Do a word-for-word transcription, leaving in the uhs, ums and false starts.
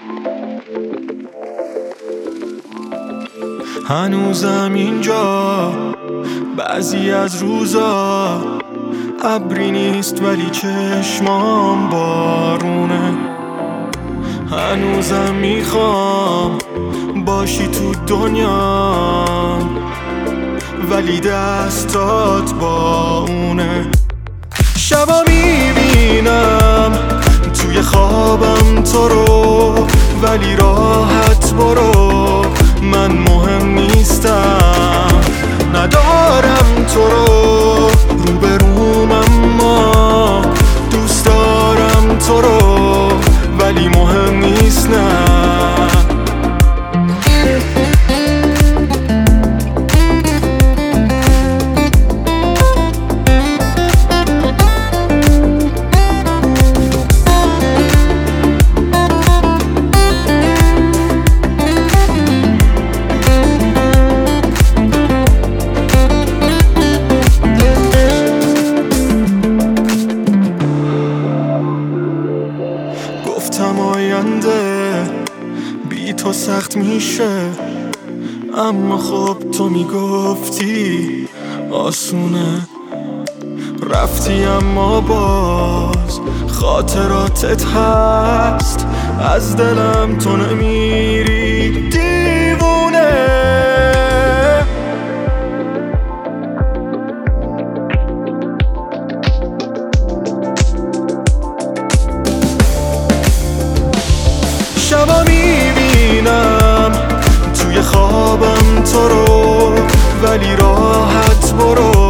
هنوزم اینجا بعضی از روزا ابری نیست ولی چشمام بارونه. هنوزم میخوام باشی تو دنیا ولی دستات با اونه. شبا میبینم توی خوابم تو رو ولی راحت برو، من مهم نیستم. ندارم تو رو روبروم اما دوست دارم تو رو ولی مهم نیست نه. گفتم آینده بی تو سخت میشه، اما خب تو میگفتی آسونه. رفتی اما باز خاطراتت هست، از دلم تو نمیری دیوونه. شبا میبینم توی خوابم تو رو ولی راحت برو،